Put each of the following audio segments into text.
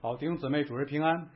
好，弟兄姊妹，主日平安。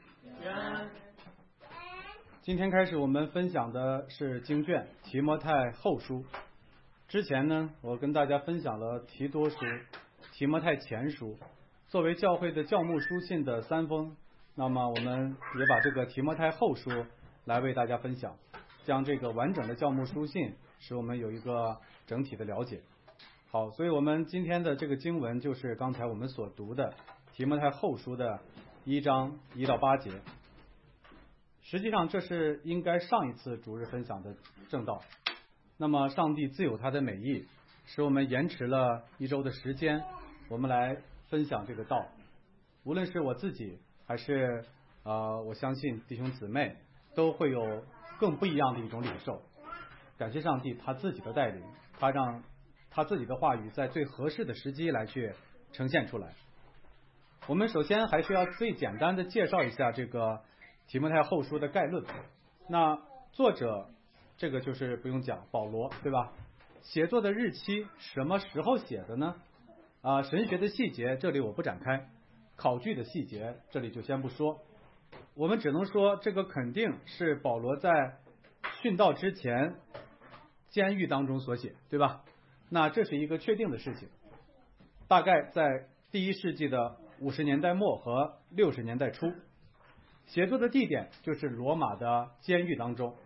今天开始我们分享的是经卷提摩太后书。之前呢，我跟大家分享了提多书、提摩太前书，作为教会的教牧书信的三封。那么我们也把这个提摩太后书来为大家分享，将这个完整的教牧书信使我们有一个整体的了解。好，所以我们今天的这个经文就是刚才我们所读的提摩太后书的1章1到8节。实际上这是应该上一次主日分享的正道。那么上帝自有他的美意，使我们延迟了1周的时间，我们来分享这个道。无论是我自己还是我相信弟兄姊妹都会有更不一样的一种领受。感谢上帝他自己的带领，他让他自己的话语在最合适的时机来去呈现出来。我们首先还是要最简单的介绍一下这个提摩太后书的概论。那作者这个就是不用讲，保罗，对吧？写作的日期什么时候写的呢？神学的细节这里我不展开，考据的细节这里就先不说。我们只能说这个肯定是保罗在殉道之前监狱当中所写，对吧？那这是一个确定的事情，大概在第1世纪的50年代末和60年代初，写作的地点就是罗马的监狱当中。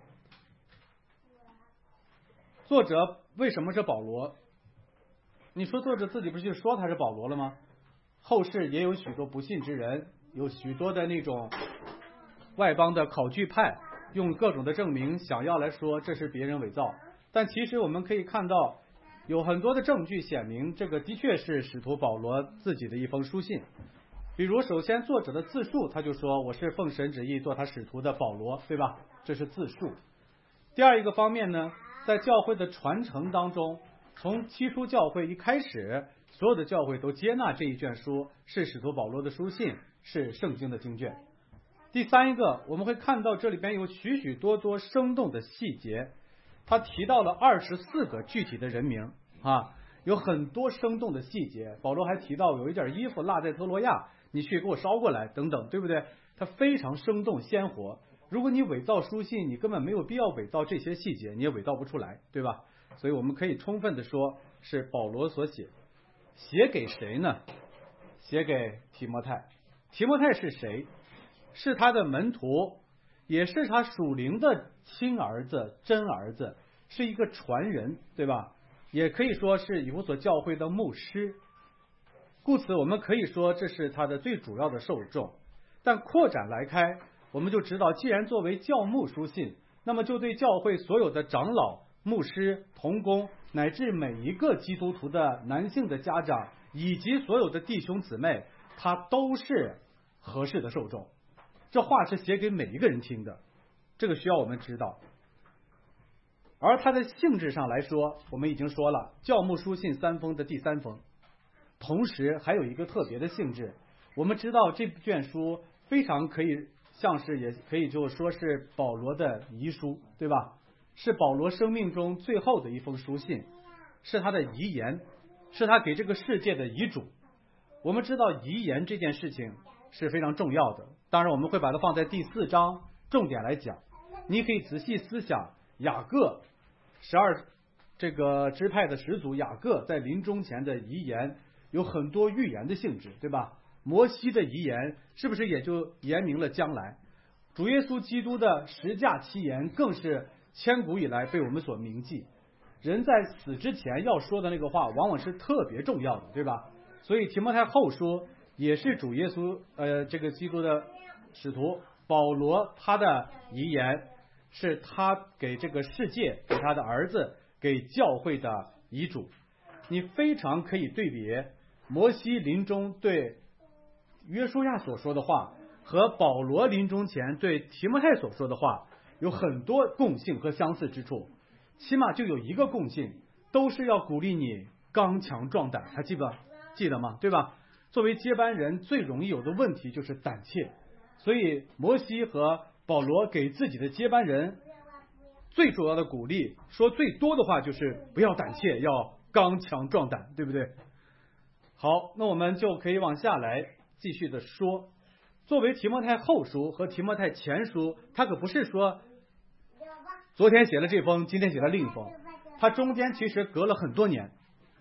作者为什么是保罗？你说作者自己不是就说他是保罗了吗？后世也有许多不信之人，有许多的那种外邦的考据派，用各种的证明想要来说这是别人伪造。但其实我们可以看到有很多的证据显明这个的确是使徒保罗自己的一封书信。比如首先作者的自述，他就说我是奉神旨意做他使徒的保罗，对吧？这是自述。第二一个方面呢，在教会的传承当中，从起初教会一开始，所有的教会都接纳这一卷书是使徒保罗的书信，是圣经的经卷。第三一个，我们会看到这里边有许许多多生动的细节，他提到了24个具体的人名有很多生动的细节。保罗还提到有一件衣服落在特罗亚，你去给我捎过来等等，对不对？他非常生动鲜活。如果你伪造书信，你根本没有必要伪造这些细节，你也伪造不出来，对吧？所以我们可以充分的说是保罗所写。写给谁呢？写给提摩太。提摩太是谁？是他的门徒，也是他属灵的亲儿子、真儿子，是一个传人，对吧？也可以说是以弗所教会的牧师。故此我们可以说这是他的最主要的受众。但扩展来开，我们就知道既然作为教牧书信，那么就对教会所有的长老、牧师、同工，乃至每一个基督徒的男性的家长以及所有的弟兄姊妹，他都是合适的受众。这话是写给每一个人听的，这个需要我们知道。而它的性质上来说，我们已经说了，教牧书信3封的第3封，同时还有一个特别的性质。我们知道这卷书非常可以像是，也可以就说是保罗的遗书，对吧？是保罗生命中最后的一封书信，是他的遗言，是他给这个世界的遗嘱。我们知道遗言这件事情是非常重要的，当然我们会把它放在第4章重点来讲。你可以仔细思想雅各12这个支派的始祖雅各在临终前的遗言，有很多预言的性质，对吧？摩西的遗言是不是也就言明了将来？主耶稣基督的十架七言更是千古以来被我们所铭记。人在死之前要说的那个话往往是特别重要的，对吧？所以提摩太后书也是主耶稣这个基督的使徒保罗他的遗言，是他给这个世界、给他的儿子、给教会的遗嘱。你非常可以对比摩西临终对约书亚所说的话和保罗临终前对提摩太所说的话，有很多共性和相似之处。起码就有一个共性，都是要鼓励你刚强壮胆，还记得吗？对吧？作为接班人最容易有的问题就是胆怯，所以摩西和保罗给自己的接班人最主要的鼓励，说最多的话就是不要胆怯，要刚强壮胆，对不对？好，那我们就可以往下来继续的说。 作为提摩太后书和提摩太前书，它可不是说昨天写了这封，今天写了另一封，它中间其实隔了很多年，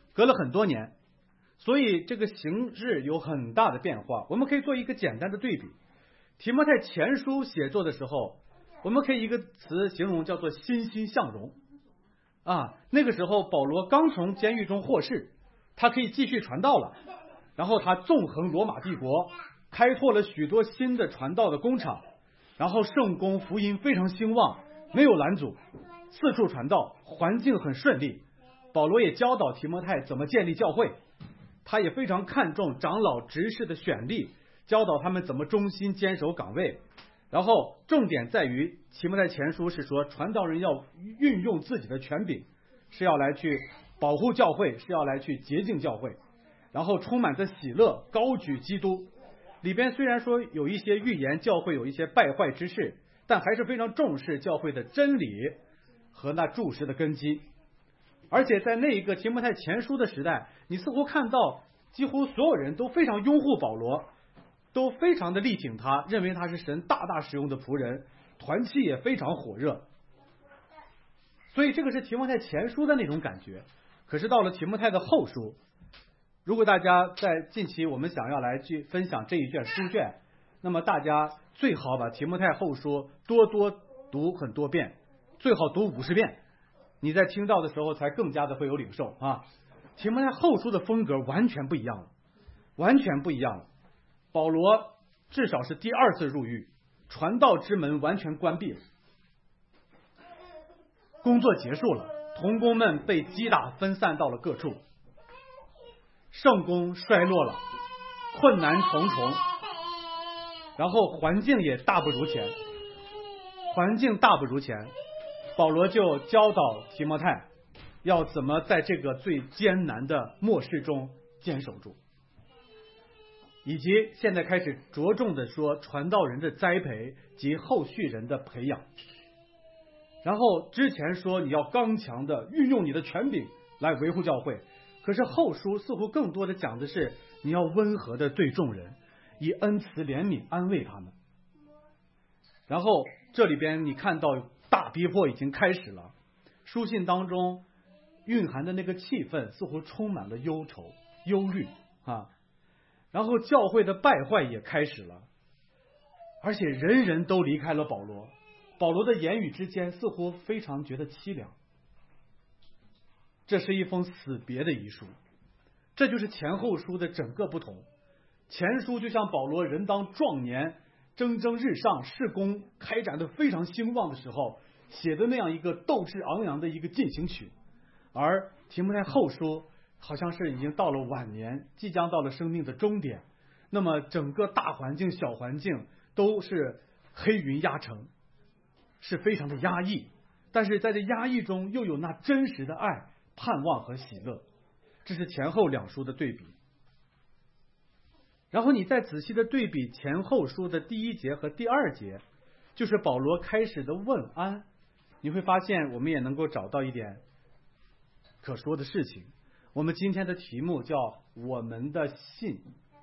所以这个形式有很大的变化。我们可以做一个简单的对比。提摩太前书写作的时候，我们可以一个词形容，叫做欣欣向荣啊。那个时候保罗刚从监狱中获释，他可以继续传道了，然后他纵横罗马帝国，开拓了许多新的传道的工厂，然后圣公福音非常兴旺，没有拦阻，四处传道，环境很顺利。保罗也教导提摩太怎么建立教会，他也非常看重长老执事的选立，教导他们怎么忠心坚守岗位。然后重点在于提摩太前书是说，传道人要运用自己的权柄，是要来去保护教会，是要来去洁净教会，然后充满着喜乐，高举基督。里边虽然说有一些预言教会有一些败坏之事，但还是非常重视教会的真理和那柱石的根基。而且在那一个提摩太前书的时代，你似乎看到几乎所有人都非常拥护保罗，都非常的力挺他，认为他是神大大使用的仆人，团契也非常火热。所以这个是提摩太前书的那种感觉。可是到了提摩太的后书，如果大家在近期我们想要来去分享这一卷书卷，那么大家最好把提摩太后书多多读很多遍，最好读50遍，你在听到的时候才更加的会有领受啊。提摩太后书的风格完全不一样了，保罗至少是第2次入狱，传道之门完全关闭了，工作结束了，同工们被击打分散到了各处，圣工衰落了，困难重重，然后环境也大不如前。保罗就教导提摩太要怎么在这个最艰难的末世中坚守住，以及现在开始着重的说传道人的栽培及后续人的培养。然后之前说你要刚强的运用你的权柄来维护教会，可是后书似乎更多的讲的是你要温和的对众人，以恩慈怜悯安慰他们。然后这里边你看到大逼迫已经开始了，书信当中蕴含的那个气氛似乎充满了忧愁忧虑啊。然后教会的败坏也开始了，而且人人都离开了保罗，保罗的言语之间似乎非常觉得凄凉。这是一封死别的遗书，这就是前后书的整个不同。前书就像保罗人当壮年，蒸蒸日上，事工开展的非常兴旺的时候写的那样一个斗志昂扬的一个进行曲，而提摩太后书好像是已经到了晚年，即将到了生命的终点，那么整个大环境小环境都是黑云压城，是非常的压抑，但是在这压抑中又有那真实的爱、盼望和喜乐。这是前后两书的对比。然后你再仔细的对比前后书的第1节和第2节，就是保罗开始的问安，你会发现我们也能够找到一点可说的事情。我们今天的题目叫我们的信，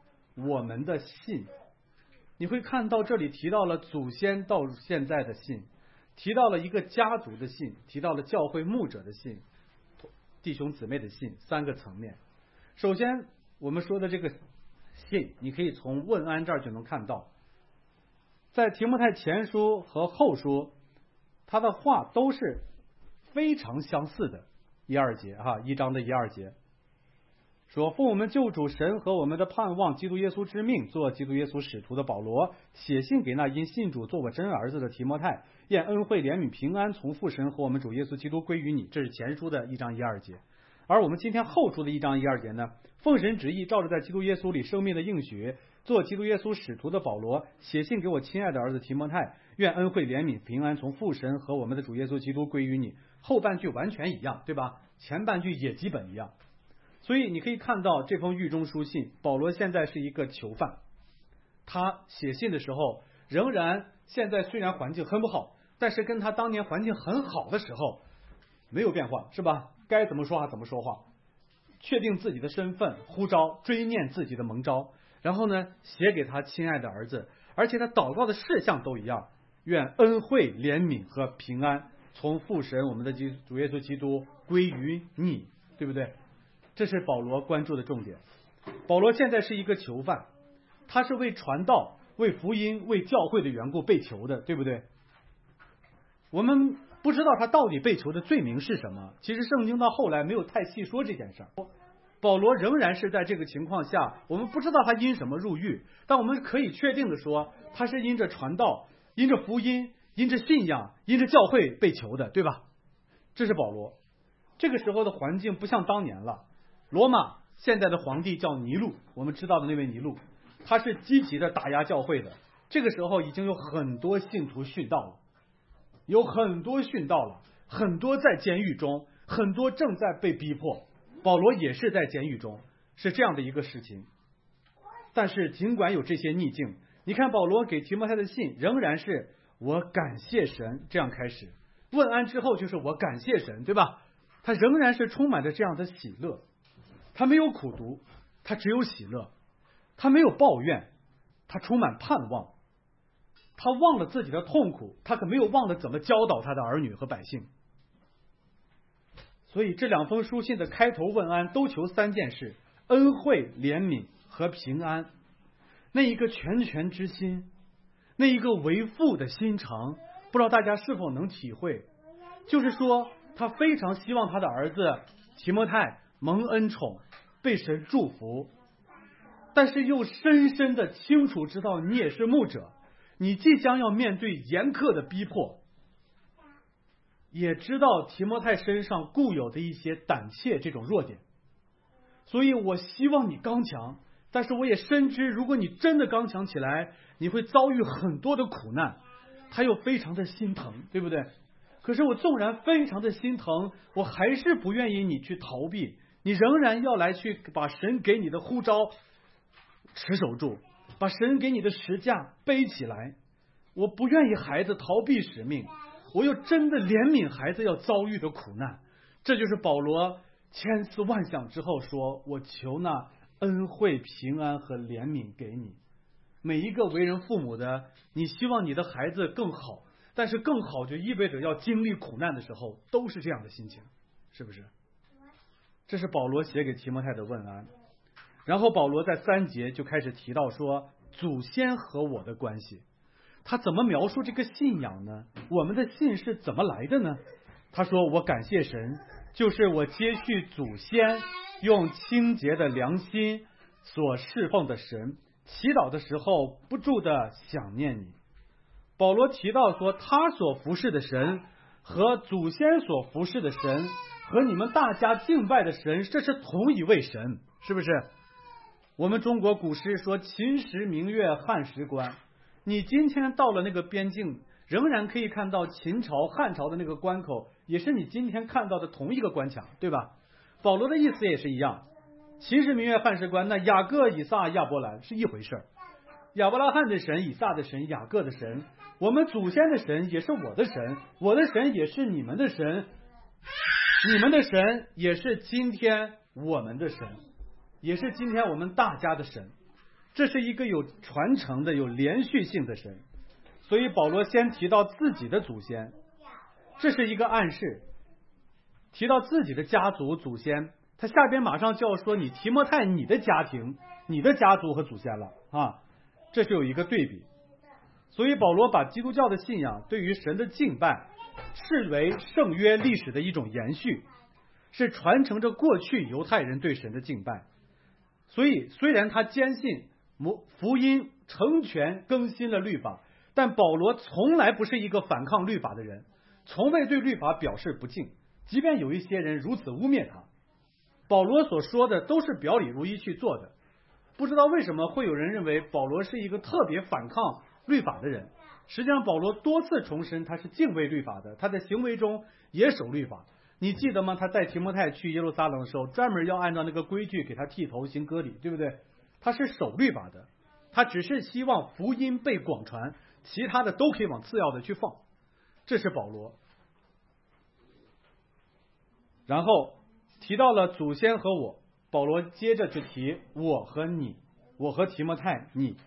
你会看到这里提到了祖先到现在的信，提到了一个家族的信，提到了教会牧者的信，弟兄姊妹的信，3个层面。首先我们说的这个信，你可以从问安这儿就能看到，在提摩太前书和后书他的话都是非常相似的。1、2节1章的1、2节说，奉我们救主神和我们的盼望基督耶稣之命，做基督耶稣使徒的保罗，写信给那因信主做我真儿子的提摩太，愿恩惠怜悯平安从父神和我们主耶稣基督归于你。这是前书的1章1、2节。而我们今天后书的1章1、2节呢，奉神旨意照着在基督耶稣里生命的应许，做基督耶稣使徒的保罗，写信给我亲爱的儿子提摩太，愿恩惠怜悯平安从父神和我们的主耶稣基督归于你。后半句完全一样，对吧？前半句也基本一样。所以你可以看到这封狱中书信，保罗现在是一个囚犯，他写信的时候仍然现在虽然环境很不好，但是跟他当年环境很好的时候没有变化，是吧？该怎么说话怎么说话，确定自己的身份，呼召追念自己的蒙召，然后呢写给他亲爱的儿子， 而且他祷告的事项都一样，愿恩惠、怜悯和平安从父神我们的主耶稣基督归于你，对不对？这是保罗关注的重点。保罗现在是一个囚犯，他是为传道、为福音、为教会的缘故被囚的，对不对？我们不知道他到底被囚的罪名是什么，其实圣经到后来没有太细说这件事儿。保罗仍然是在这个情况下，我们不知道他因什么入狱，但我们可以确定的说，他是因着传道、因着福音、因着信仰、因着教会被囚的，对吧？这是保罗。这个时候的环境不像当年了。罗马现在的皇帝叫尼禄，我们知道的那位尼禄，他是积极的打压教会的。这个时候已经有很多信徒殉道了，很多在监狱中，很多正在被逼迫。保罗也是在监狱中，是这样的一个事情。但是尽管有这些逆境，你看保罗给提摩太的信仍然是我感谢神这样开始，问安之后就是我感谢神，对吧？他仍然是充满着这样的喜乐，他没有苦读，他只有喜乐，他没有抱怨，他充满盼望，他忘了自己的痛苦，他可没有忘了怎么教导他的儿女和百姓。所以这两封书信的开头问安都求三件事：恩惠、怜悯和平安。那一个全权之心，那一个为父的心肠，不知道大家是否能体会，就是说他非常希望他的儿子提摩太蒙恩宠，被神祝福，但是又深深的清楚知道你也是牧者，你即将要面对严苛的逼迫，也知道提摩太身上固有的一些胆怯这种弱点，所以我希望你刚强，但是我也深知如果你真的刚强起来，你会遭遇很多的苦难。他又非常的心疼，对不对？可是我纵然非常的心疼，我还是不愿意你去逃避，你仍然要来去把神给你的呼召持守住，把神给你的十架背起来。我不愿意孩子逃避使命，我又真的怜悯孩子要遭遇的苦难。这就是保罗千思万想之后说，我求那恩惠、平安和怜悯给你。每一个为人父母的，你希望你的孩子更好，但是更好就意味着要经历苦难的时候，都是这样的心情，是不是？这是保罗写给提摩太的问安。然后保罗在3节就开始提到说祖先和我的关系。他怎么描述这个信仰呢？我们的信是怎么来的呢？他说，我感谢神，就是我接续祖先用清洁的良心所侍奉的神，祈祷的时候不住的想念你。保罗提到说，他所服侍的神和祖先所服侍的神和你们大家敬拜的神，这是同一位神，是不是？我们中国古诗说秦时明月汉时关，你今天到了那个边境，仍然可以看到秦朝汉朝的那个关口，也是你今天看到的同一个关卡，对吧？保罗的意思也是一样，秦时明月汉时关，那雅各、以撒、亚伯兰是一回事，亚伯拉罕的神、以撒的神、雅各的神，我们祖先的神也是我的神，我的神也是你们的神，你们的神也是今天我们的神，也是今天我们大家的神。这是一个有传承的、有连续性的神。所以保罗先提到自己的祖先，这是一个暗示，提到自己的家族祖先，他下边马上就要说你提摩太你的家庭、你的家族和祖先了啊，这是有一个对比。所以保罗把基督教的信仰对于神的敬拜视为圣约历史的一种延续，是传承着过去犹太人对神的敬拜。所以虽然他坚信福音成全更新了律法，但保罗从来不是一个反抗律法的人，从未对律法表示不敬，即便有一些人如此污蔑他，保罗所说的都是表里如一去做的。不知道为什么会有人认为保罗是一个特别反抗律法的人，实际上保罗多次重申他是敬畏律法的，他在行为中也守律法。你记得吗？他带提摩太去耶路撒冷的时候，专门要按照那个规矩给他剃头行割礼，对不对？他是守律法的，他只是希望福音被广传，其他的都可以往次要的去放。这是保罗。然后提到了祖先和我，保罗接着就提我和你，我和提摩太你。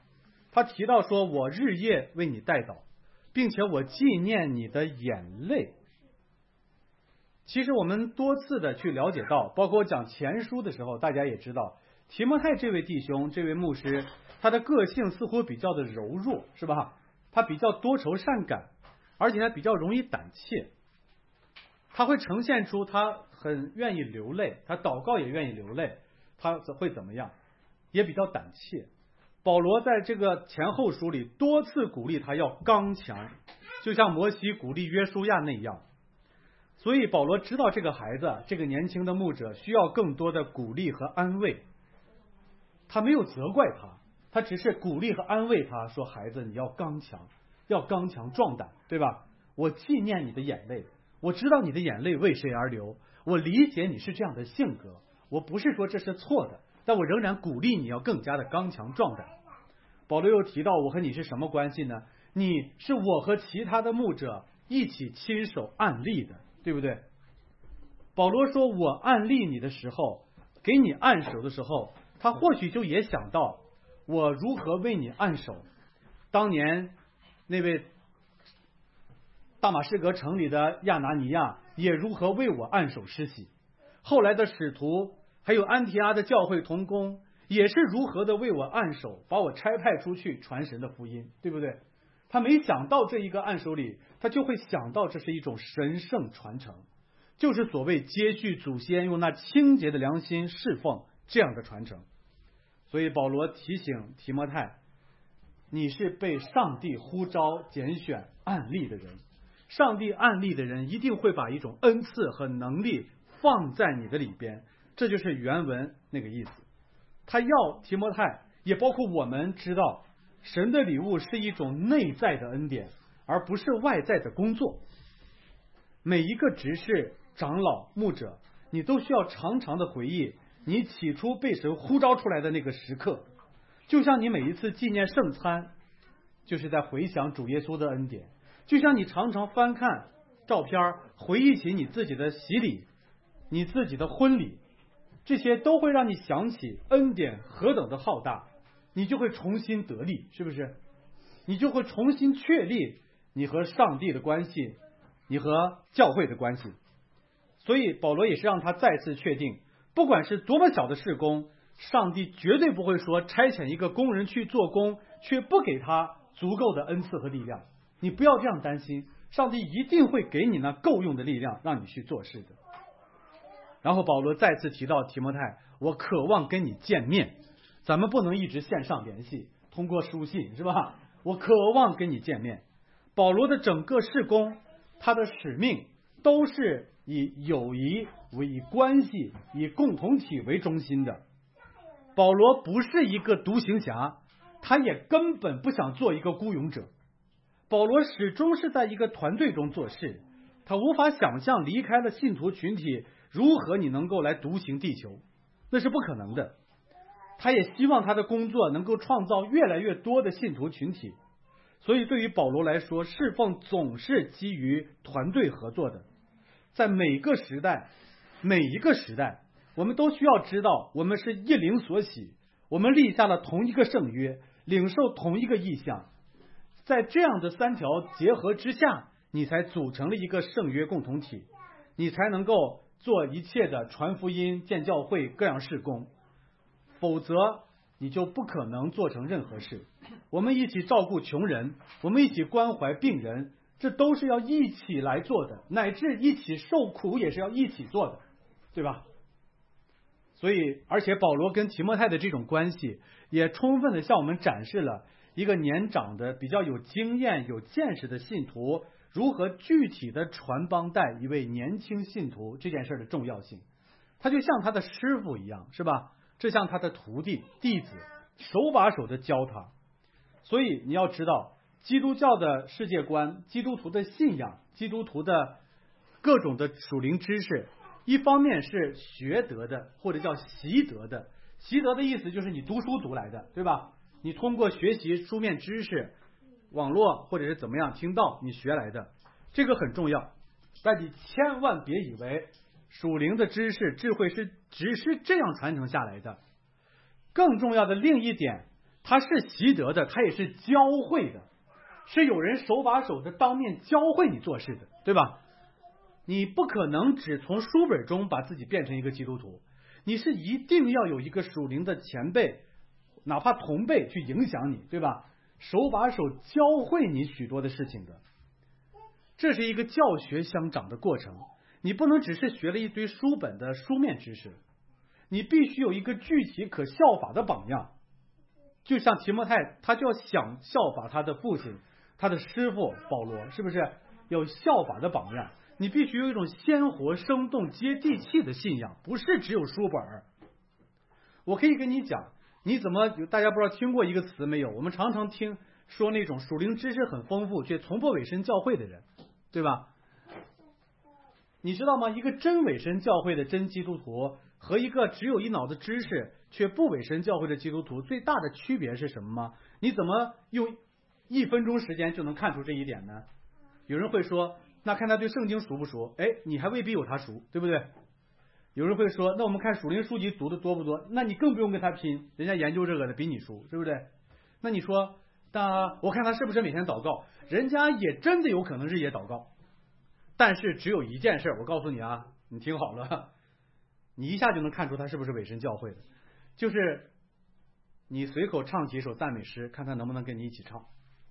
他提到说，我日夜为你代祷，并且我纪念你的眼泪。其实我们多次的去了解到，包括讲前书的时候，大家也知道提摩太这位弟兄，这位牧师，他的个性似乎比较的柔弱，是吧？他比较多愁善感，而且他比较容易胆怯，他会呈现出他很愿意流泪，他祷告也愿意流泪，他会怎么样？也比较胆怯。保罗在这个前后书里多次鼓励他要刚强，就像摩西鼓励约书亚那样。所以保罗知道这个孩子，这个年轻的牧者需要更多的鼓励和安慰。他没有责怪他，他只是鼓励和安慰他，说孩子你要刚强，要刚强壮胆，对吧？我纪念你的眼泪，我知道你的眼泪为谁而流，我理解你是这样的性格，我不是说这是错的，但我仍然鼓励你要更加的刚强壮胆。保罗又提到我和你是什么关系呢？你是我和其他的牧者一起亲手按立的，对不对？保罗说我按立你的时候，给你按手的时候，他或许就也想到我如何为你按手。当年那位大马士革城里的亚拿尼亚也如何为我按手施洗，后来的使徒还有安提阿的教会同工也是如何的为我按手，把我差派出去传神的福音，对不对？他没想到这一个按手里，他就会想到这是一种神圣传承，就是所谓接续祖先用那清洁的良心侍奉这样的传承。所以保罗提醒提摩太，你是被上帝呼召拣选按立的人，上帝按立的人一定会把一种恩赐和能力放在你的里边，这就是原文那个意思。他要提摩太，也包括我们知道，神的礼物是一种内在的恩典，而不是外在的工作。每一个执事、长老、牧者，你都需要常常的回忆你起初被神呼召出来的那个时刻，就像你每一次纪念圣餐，就是在回想主耶稣的恩典，就像你常常翻看照片，回忆起你自己的洗礼、你自己的婚礼，这些都会让你想起恩典何等的浩大，你就会重新得力，是不是？你就会重新确立你和上帝的关系，你和教会的关系。所以保罗也是让他再次确定，不管是多么小的事工，上帝绝对不会说差遣一个工人去做工，却不给他足够的恩赐和力量。你不要这样担心，上帝一定会给你那够用的力量，让你去做事的。然后保罗再次提到提摩太，我渴望跟你见面，咱们不能一直线上联系，通过书信，是吧？我渴望跟你见面。保罗的整个事工，他的使命都是以友谊为关系，以共同体为中心的。保罗不是一个独行侠，他也根本不想做一个孤勇者。保罗始终是在一个团队中做事，他无法想象离开了信徒群体，如何你能够来独行地球，那是不可能的。他也希望他的工作能够创造越来越多的信徒群体。所以对于保罗来说，侍奉总是基于团队合作的。在每个时代，每一个时代，我们都需要知道，我们是一灵所喜，我们立下了同一个圣约，领受同一个意向。在这样的三条结合之下，你才组成了一个圣约共同体，你才能够做一切的传福音、建教会、各样事工。否则你就不可能做成任何事。我们一起照顾穷人，我们一起关怀病人，这都是要一起来做的，乃至一起受苦也是要一起做的，对吧？所以而且保罗跟提摩太的这种关系也充分的向我们展示了一个年长的比较有经验有见识的信徒如何具体的传帮带一位年轻信徒这件事的重要性。他就像他的师傅一样，是吧？这像他的徒弟弟子，手把手的教他。所以你要知道，基督教的世界观、基督徒的信仰、基督徒的各种的属灵知识，一方面是学得的，或者叫习得的。习得的意思就是你读书读来的，对吧？你通过学习书面知识、网络或者是怎么样听到你学来的，这个很重要。但你千万别以为属灵的知识智慧只是这样传承下来的。更重要的另一点， 他是习得的，他也是教会的，是有人手把手的当面教会你做事的，对吧？你不可能只从书本中把自己变成一个基督徒，你是一定要有一个属灵的前辈，哪怕同辈去影响你，对吧？手把手教会你许多的事情的，这是一个教学相长的过程。你不能只是学了一堆书本的书面知识，你必须有一个具体可效法的榜样。就像提摩太，他就要想效法他的父亲，他的师傅保罗，是不是有效法的榜样？你必须有一种鲜活、生动、接地气的信仰，不是只有书本。我可以跟你讲，你怎么大家不知道听过一个词没有？我们常常听说那种属灵知识很丰富却从不委身教会的人，对吧？你知道吗？一个真委身教会的真基督徒和一个只有一脑子知识却不委身教会的基督徒最大的区别是什么吗？你怎么用1分钟时间就能看出这一点呢？有人会说，那看他对圣经熟不熟？你还未必有他熟，对不对？有人会说，那我们看属灵书籍读的多不多？那你更不用跟他拼，人家研究这个的比你熟，对不对？那你说，我看他是不是每天祷告？人家也真的有可能日夜祷告，但是只有一件事，我告诉你啊，你听好了，你一下就能看出他是不是委身教会的，就是你随口唱几首赞美诗，看他能不能跟你一起唱。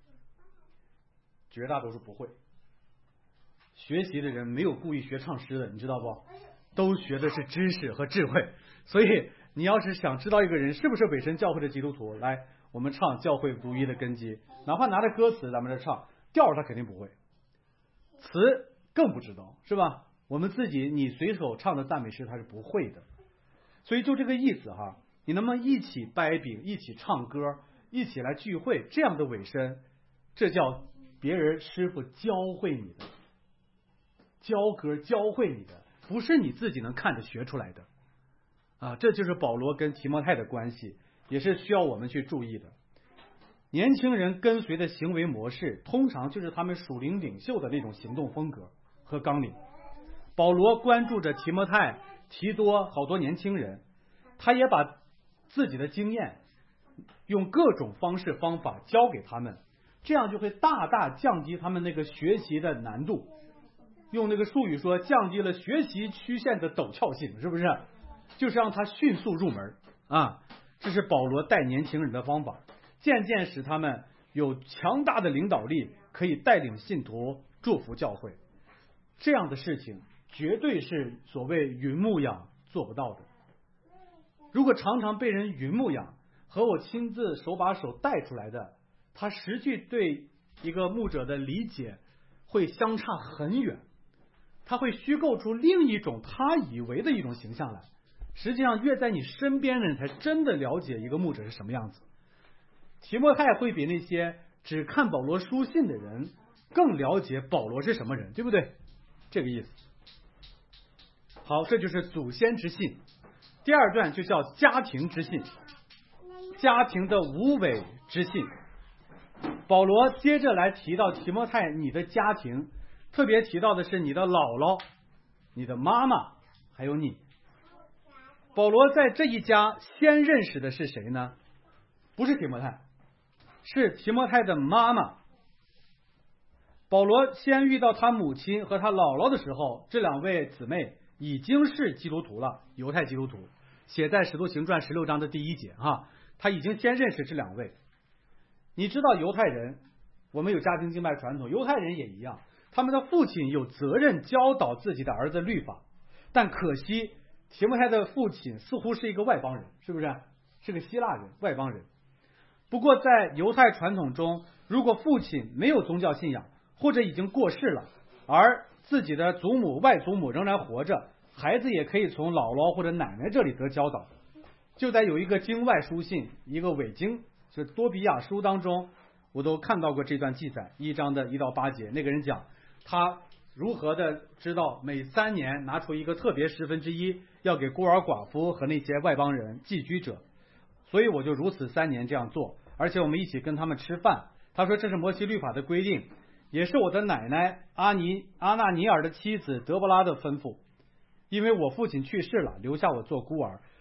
绝大多数不会。学习的人没有故意学唱诗的，你知道不？都学的是知识和智慧。所以你要是想知道一个人是不是委身教会的基督徒，来，我们唱教会独一的根基，哪怕拿着歌词咱们这唱，调他肯定不会，词更不知道，是吧？我们自己你随手唱的赞美诗他是不会的。所以就这个意思哈，你能不能一起掰饼，一起唱歌，一起来聚会，这样的委身，这叫别人师傅教会你的，教歌教会你的，不是你自己能看着学出来的啊！这就是保罗跟提摩太的关系，也是需要我们去注意的。年轻人跟随的行为模式，通常就是他们属灵领袖的那种行动风格和纲领。保罗关注着提摩太、提多好多年轻人，他也把自己的经验用各种方式方法教给他们，这样就会大大降低他们那个学习的难度。用那个术语说，降低了学习曲线的陡峭性，是不是？就是让他迅速入门啊！这是保罗带年轻人的方法，渐渐使他们有强大的领导力，可以带领信徒祝福教会。这样的事情绝对是所谓云牧养做不到的。如果常常被人云牧养，和我亲自手把手带出来的，他实际对一个牧者的理解会相差很远，他会虚构出另一种他以为的一种形象来。实际上越在你身边的人才真的了解一个牧者是什么样子。提摩太会比那些只看保罗书信的人更了解保罗是什么人，对不对？这个意思。好，这就是祖先之信。第二段就叫家庭之信，家庭的无伪之信。保罗接着来提到提摩太，你的家庭，特别提到的是你的姥姥、你的妈妈还有你。保罗在这一家先认识的是谁呢？不是提摩太，是提摩太的妈妈。保罗先遇到他母亲和他姥姥的时候，这两位姊妹已经是基督徒了，犹太基督徒，写在使徒行传16章的第1节啊，他已经先认识这两位。你知道犹太人，我们有家庭敬拜传统，犹太人也一样，他们的父亲有责任教导自己的儿子律法，但可惜提摩太的父亲似乎是一个外邦人，是不是？是个希腊人，外邦人。不过在犹太传统中，如果父亲没有宗教信仰，或者已经过世了，而自己的祖母、外祖母仍然活着，孩子也可以从姥姥或者奶奶这里得教导。就在有一个经外书信，一个伪经，就是多比亚书当中，我都看到过这段记载，1章的1到8节，那个人讲他如何的知道每3年拿出一个特别1/10要给孤儿寡妇和那些外邦人寄居者，所以我就如此3年这样做，而且我们一起跟他们吃饭。他说这是摩西律法的规定，也是我的奶奶阿纳尼尔的妻子德伯拉的吩咐，因为我父亲去世了，留下我做孤儿，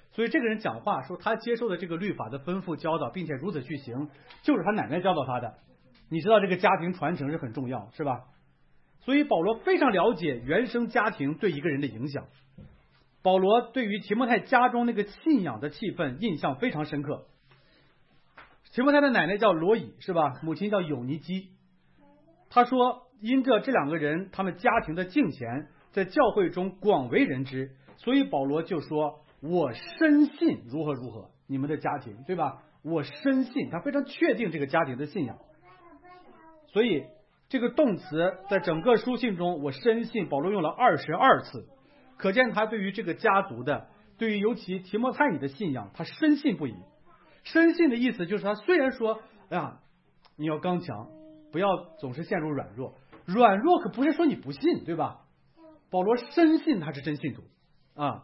所以这个人讲话说他接受的这个律法的吩咐教导，并且如此去行，就是他奶奶教导他的。你知道这个家庭传承是很重要，是吧？所以保罗非常了解原生家庭对一个人的影响。保罗对于提摩太家中那个信仰的气氛印象非常深刻。提摩太的奶奶叫罗以，是吧？母亲叫友尼基。他说因着这两个人他们家庭的敬虔在教会中广为人知，所以保罗就说我深信如何如何你们的家庭，对吧？我深信，他非常确定这个家庭的信仰。所以这个动词在整个书信中，我深信保罗用了22次，可见他对于这个家族的，对于尤其提摩太你的信仰，他深信不疑。深信的意思就是他虽然说哎呀你要刚强，不要总是陷入软弱，软弱可不是说你不信，对吧？保罗深信他是真信徒啊，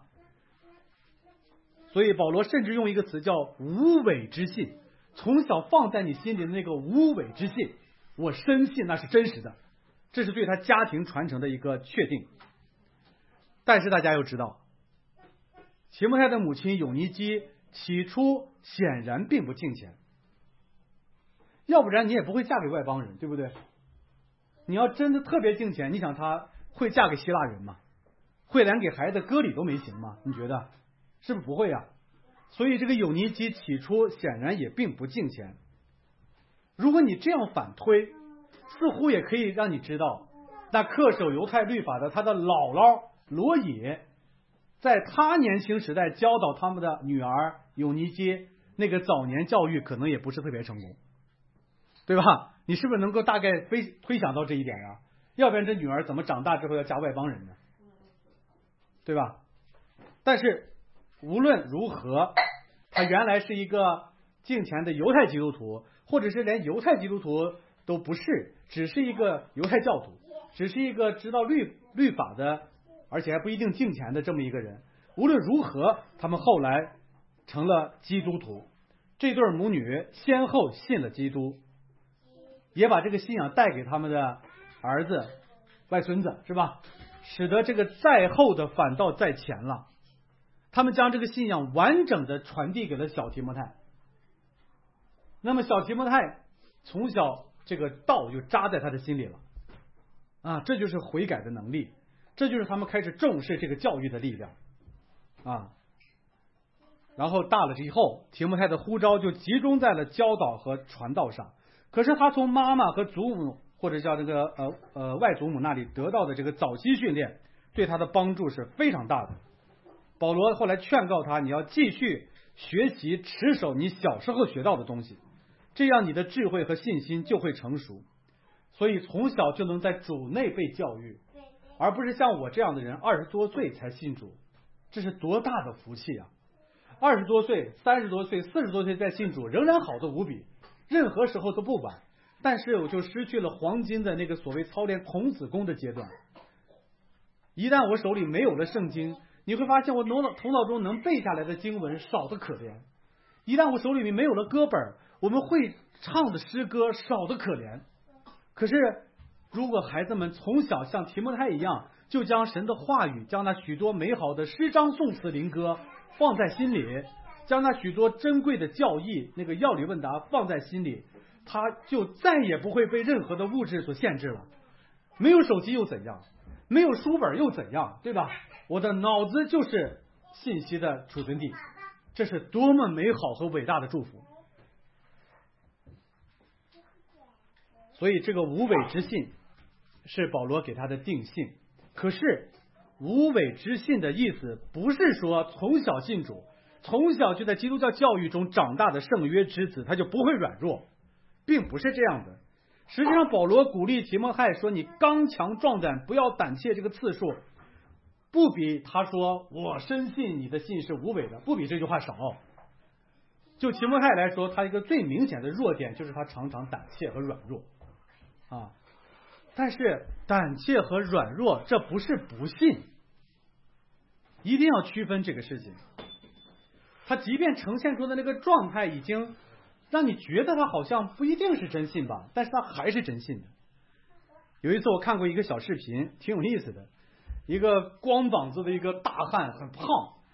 所以保罗甚至用一个词叫无伪之信，从小放在你心里的那个无伪之信，我深信那是真实的，这是对他家庭传承的一个确定。但是大家又知道，提摩太的母亲友尼基起初显然并不敬虔，要不然你也不会嫁给外邦人，对不对？你要真的特别敬虔，你想她会嫁给希腊人吗？会连给孩子割礼都没行吗？你觉得是不是不会啊？所以这个友尼基起初显然也并不敬虔。如果你这样反推，似乎也可以让你知道，那恪守犹太律法的他的姥姥罗以，在他年轻时代教导他们的女儿友尼基那个早年教育可能也不是特别成功，对吧？你是不是能够大概推想到这一点啊？要不然这女儿怎么长大之后要嫁外邦人呢？对吧？但是无论如何，他原来是一个敬虔的犹太基督徒，或者是连犹太基督徒都不是，只是一个犹太教徒，只是一个知道律法的，而且还不一定敬虔的这么一个人。无论如何，他们后来成了基督徒。这对母女先后信了基督，也把这个信仰带给他们的儿子、外孙子，是吧？使得这个在后的反倒在前了。他们将这个信仰完整的传递给了小提摩太。那么小提摩太从小这个道就扎在他的心里了啊，这就是悔改的能力，这就是他们开始重视这个教育的力量啊。然后大了之后，提摩太的呼召就集中在了教导和传道上。可是他从妈妈和祖母或者叫这个外祖母那里得到的这个早期训练，对他的帮助是非常大的。保罗后来劝告他，你要继续学习持守你小时候学到的东西，这样你的智慧和信心就会成熟。所以从小就能在主内被教育，而不是像我这样的人20多岁才信主，这是多大的福气啊！20多岁、30多岁、40多岁再信主，仍然好的无比，任何时候都不晚。但是我就失去了黄金的那个所谓操练童子功的阶段。一旦我手里没有了圣经，你会发现我头脑中能背下来的经文少得可怜。一旦我手里面没有了歌本，我们会唱的诗歌少得可怜。可是如果孩子们从小像提摩太一样，就将神的话语，将那许多美好的诗章颂词灵歌放在心里，将那许多珍贵的教义，那个要理问答放在心里，他就再也不会被任何的物质所限制了。没有手机又怎样？没有书本又怎样？对吧？我的脑子就是信息的储存地，这是多么美好和伟大的祝福。所以这个无伪之信是保罗给他的定性。可是无伪之信的意思不是说从小信主，从小就在基督教教育中长大的圣约之子他就不会软弱，并不是这样的。实际上保罗鼓励提摩太说，你刚强壮胆，不要胆怯，这个次数不比他说我深信你的信是无伪的，不比这句话少。就提摩太来说，他一个最明显的弱点就是他常常胆怯和软弱啊。但是胆怯和软弱这不是不信，一定要区分这个事情。他即便呈现出的那个状态已经让你觉得他好像不一定是真信吧，但是他还是真信的。有一次我看过一个小视频，挺有意思的，一个光膀子的一个大汉，很胖，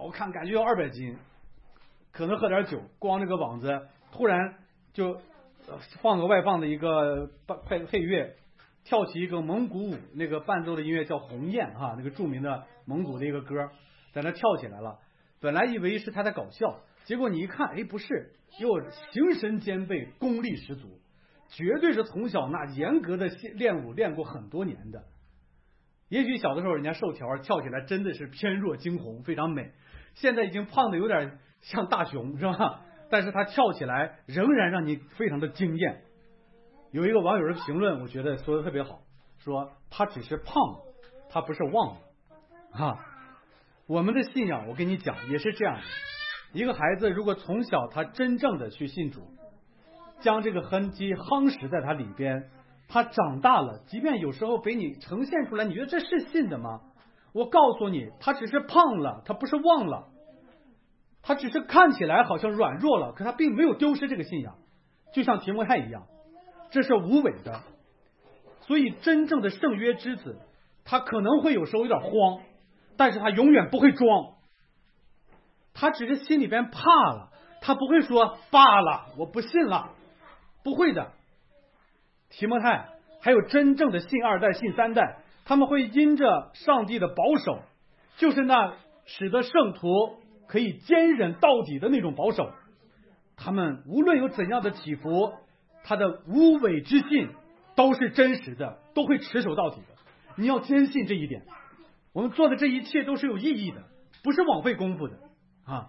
我看感觉要200斤，可能喝点酒，光这个膀子，突然就放个外放的一个配乐，跳起一个蒙古舞，那个伴奏的音乐叫鸿雁哈，那个著名的蒙古的一个歌，在那跳起来了。本来以为是他在搞笑，结果你一看，哎，不是，又形神兼备，功力十足，绝对是从小那严格的练武练过很多年的。也许小的时候人家瘦条跳起来真的是翩若惊鸿，非常美。现在已经胖的有点像大熊，是吧？但是他跳起来仍然让你非常的惊艳。有一个网友的评论，我觉得说的特别好，说他只是胖了，他不是忘了啊。我们的信仰，我跟你讲也是这样的。一个孩子如果从小他真正的去信主，将这个根基夯实在他里边，他长大了，即便有时候被你呈现出来，你觉得这是信的吗？我告诉你，他只是胖了，他不是忘了，他只是看起来好像软弱了，可他并没有丢失这个信仰，就像提摩太一样，这是无伪的。所以真正的圣约之子，他可能会有时候有点慌，但是他永远不会装，他只是心里边怕了，他不会说罢了，我不信了，不会的。提摩太还有真正的信2代、信3代，他们会因着上帝的保守，就是那使得圣徒可以坚忍到底的那种保守，他们无论有怎样的起伏，他的无伪之信都是真实的，都会持守到底的。你要坚信这一点，我们做的这一切都是有意义的，不是枉费功夫的啊。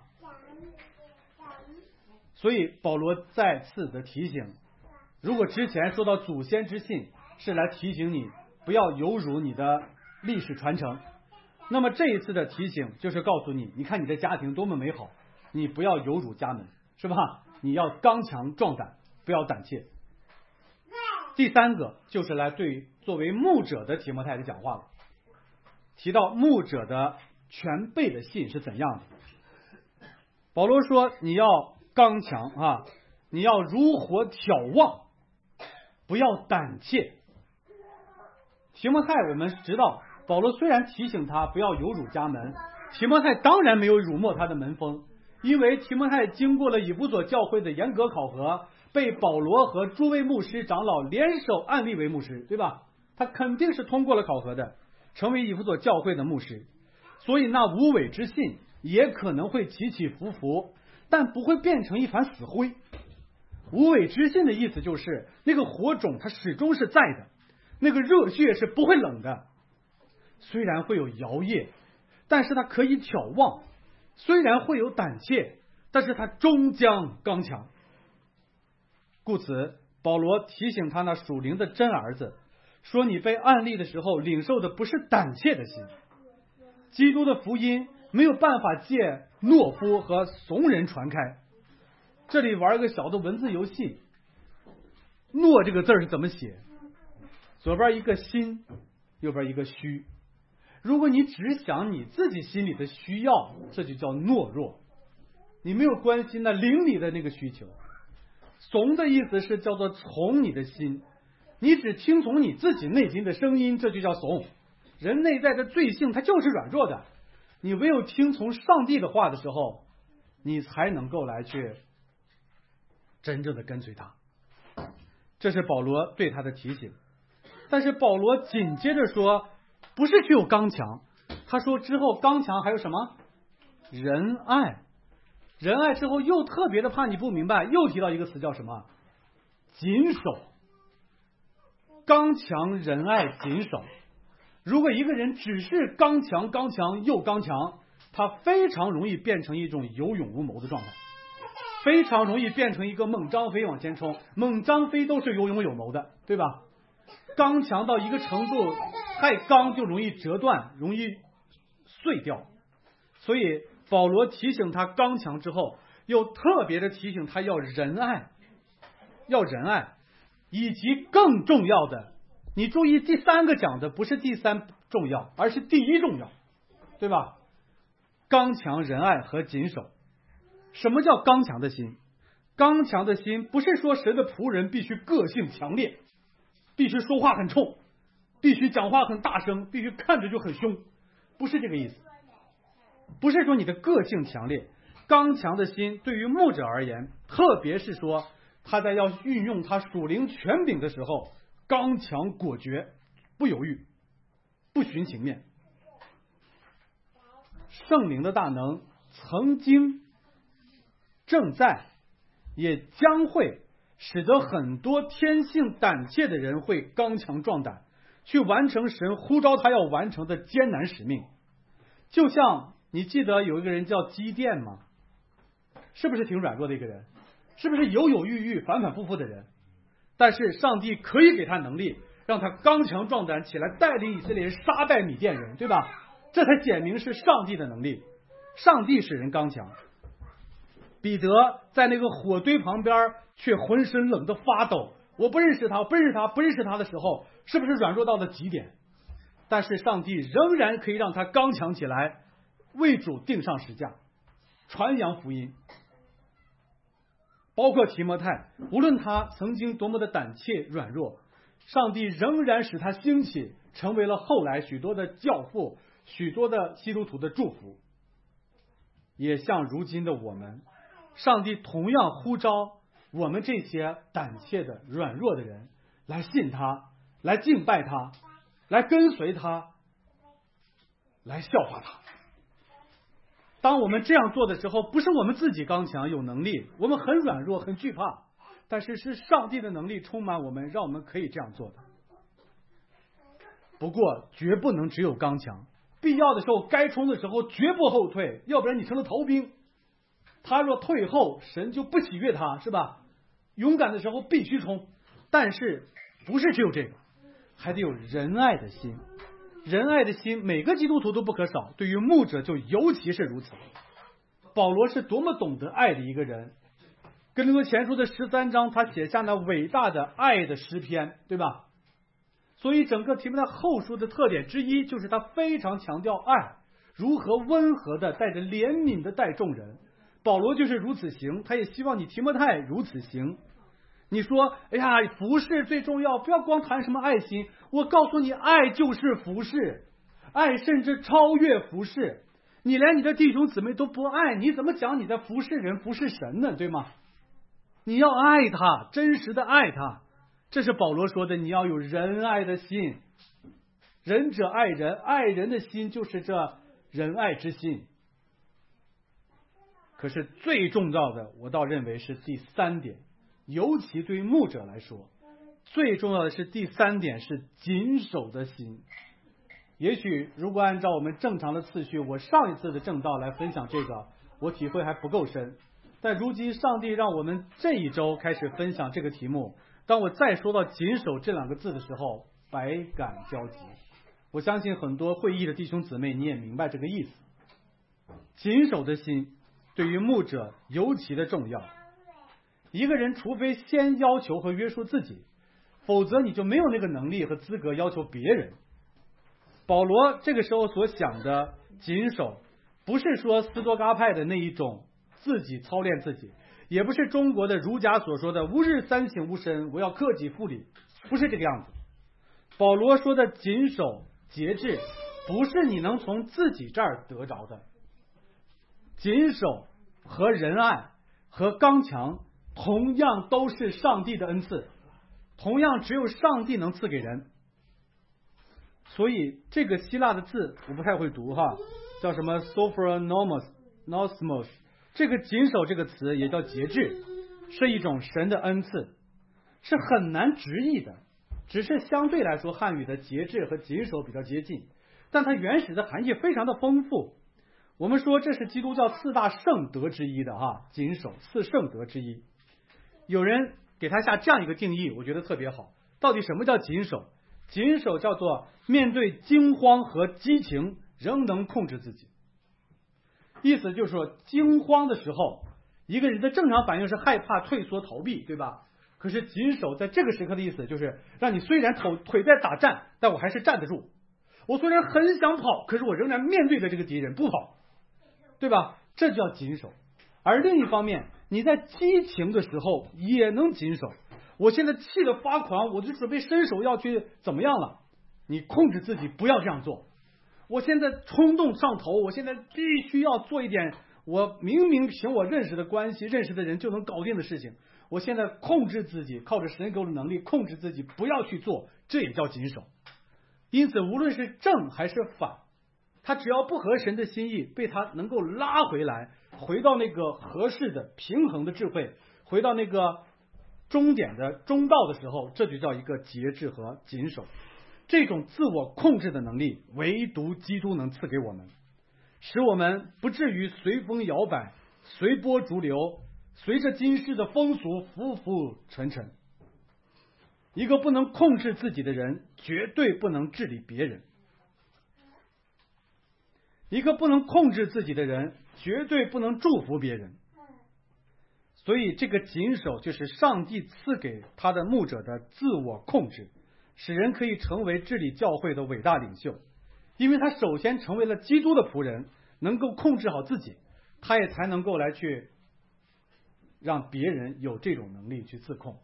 所以保罗再次的提醒，如果之前说到祖先之信是来提醒你不要有辱你的历史传承，那么这一次的提醒就是告诉你，你看你的家庭多么美好，你不要有辱家门，是吧？你要刚强壮胆，不要胆怯。第3个就是来对作为牧者的提摩太的讲话了，提到牧者的全备的信是怎样的。保罗说你要刚强啊，你要如火眺望，不要胆怯。提摩太我们知道，保罗虽然提醒他不要有辱家门，提摩太当然没有辱没他的门风，因为提摩太经过了以弗所教会的严格考核，被保罗和诸位牧师长老联手按立为牧师，对吧？他肯定是通过了考核的，成为以弗所教会的牧师。所以那无伪之信也可能会起起伏伏，但不会变成一团死灰。无伪之信的意思就是那个火种它始终是在的，那个热血是不会冷的，虽然会有摇曳，但是它可以眺望，虽然会有胆怯，但是它终将刚强。故此保罗提醒他那属灵的真儿子说，你被按立的时候领受的不是胆怯的心。基督的福音没有办法借懦夫和怂人传开。这里玩一个小的文字游戏，懦这个字是怎么写？左边一个心，右边一个虚。如果你只想你自己心里的需要，这就叫懦弱，你没有关心那灵里的那个需求。怂的意思是叫做从你的心，你只听从你自己内心的声音，这就叫怂。人内在的罪性它就是软弱的，你唯有听从上帝的话的时候，你才能够来去真正的跟随他。这是保罗对他的提醒。但是保罗紧接着说，不是只有刚强，他说之后刚强还有什么？仁爱。仁爱之后又特别的怕你不明白，又提到一个词叫什么？谨守。刚强、仁爱、谨守。如果一个人只是刚强又刚强，他非常容易变成一种有勇无谋的状态，非常容易变成一个猛张飞往前冲。猛张飞都是有勇有谋的，对吧？刚强到一个程度，太刚就容易折断，容易碎掉。所以保罗提醒他刚强之后，又特别的提醒他要仁爱，要仁爱，以及更重要的，你注意第3个讲的不是第3重要，而是第1重要，对吧？刚强、仁爱和谨守。什么叫刚强的心？刚强的心不是说神的仆人必须个性强烈，必须说话很冲，必须讲话很大声，必须看着就很凶，不是这个意思。 不是说你的个性强烈，刚强的心对于牧者而言，特别是说他在要运用他属灵权柄的时候，刚强果决，不犹豫，不徇情面。圣灵的大能曾经正在也将会使得很多天性胆怯的人会刚强壮胆，去完成神呼召他要完成的艰难使命。就像你记得有一个人叫基甸吗？是不是挺软弱的一个人？是不是犹犹豫豫反反复复的人？但是上帝可以给他能力，让他刚强壮胆起来，带领以色列人杀败米甸人，对吧？这才显明是上帝的能力。上帝使人刚强。彼得在那个火堆旁边却浑身冷得发抖，我不认识他，不认识他，不认识他的时候，是不是软弱到了极点？但是上帝仍然可以让他刚强起来，为主钉上十架，传扬福音。包括提摩太，无论他曾经多么的胆怯软弱，上帝仍然使他兴起，成为了后来许多的教父，许多的基督徒的祝福。也像如今的我们，上帝同样呼召我们这些胆怯的软弱的人来信他，来敬拜他，来跟随他，来效法他。当我们这样做的时候，不是我们自己刚强有能力，我们很软弱很惧怕，但是是上帝的能力充满我们，让我们可以这样做的。不过绝不能只有刚强，必要的时候该冲的时候绝不后退，要不然你成了逃兵。他若退后，神就不喜悦他，是吧？勇敢的时候必须冲，但是不是只有这个，还得有仁爱的心。仁爱的心每个基督徒都不可少，对于牧者就尤其是如此。保罗是多么懂得爱的一个人，哥林多前书的13章他写下那伟大的爱的诗篇，对吧？所以整个提摩太后书的特点之一就是他非常强调爱，如何温和的带着怜悯的待众人。保罗就是如此行，他也希望你提摩太如此行。你说哎呀，服侍最重要，不要光谈什么爱心。我告诉你，爱就是服侍，爱甚至超越服侍。你连你的弟兄姊妹都不爱，你怎么讲你在服侍人服侍神呢？对吗？你要爱他，真实的爱他。这是保罗说的，你要有仁爱的心。仁者爱人，爱人的心就是这仁爱之心。可是最重要的，我倒认为是第3点，尤其对于牧者来说，最重要的是第3点，是谨守的心。也许如果按照我们正常的次序，我上一次的正道来分享这个，我体会还不够深。但如今上帝让我们这一周开始分享这个题目，当我再说到谨守这2个字的时候，百感交集。我相信很多会意的弟兄姊妹你也明白这个意思。谨守的心对于牧者尤其的重要。一个人除非先要求和约束自己，否则你就没有那个能力和资格要求别人。保罗这个时候所想的谨守，不是说斯多嘎派的那一种自己操练自己，也不是中国的儒家所说的吾日三省吾身，我要克己复礼，不是这个样子。保罗说的谨守节制，不是你能从自己这儿得着的。谨守和仁爱和刚强同样都是上帝的恩赐，同样只有上帝能赐给人。所以这个希腊的字我不太会读哈，叫什么 sophronomos， 这个谨守这个词也叫节制，是一种神的恩赐，是很难直译的，只是相对来说汉语的节制和谨守比较接近，但它原始的含义非常的丰富。我们说这是基督教4大圣德之一的谨守4圣德之一。有人给他下这样一个定义，我觉得特别好。到底什么叫谨守？谨守叫做面对惊慌和激情仍能控制自己。意思就是说，惊慌的时候，一个人的正常反应是害怕、退缩、逃避，对吧？可是谨守在这个时刻的意思就是让你虽然腿在打颤，但我还是站得住。我虽然很想跑，可是我仍然面对着这个敌人不跑，对吧？这叫谨守。而另一方面，你在激情的时候也能谨守。我现在气得发狂，我就准备伸手要去怎么样了，你控制自己不要这样做。 我现在冲动上头，我现在必须要做一点我明明凭我认识的关系、认识的人就能搞定的事情。我现在控制自己，靠着神给我的能力控制自己，不要去做，这也叫谨守。因此，无论是正还是反，他只要不合神的心意，被他能够拉回来，回到那个合适的、平衡的智慧，回到那个终点的中道的时候，这就叫一个节制和谨守。这种自我控制的能力，唯独基督能赐给我们，使我们不至于随风摇摆、随波逐流，随着今世的风俗浮浮沉沉。一个不能控制自己的人，绝对不能治理别人。一个不能控制自己的人，绝对不能祝福别人。所以这个谨守就是上帝赐给他的牧者的自我控制，使人可以成为治理教会的伟大领袖。因为他首先成为了基督的仆人，能够控制好自己，他也才能够来去让别人有这种能力去自控。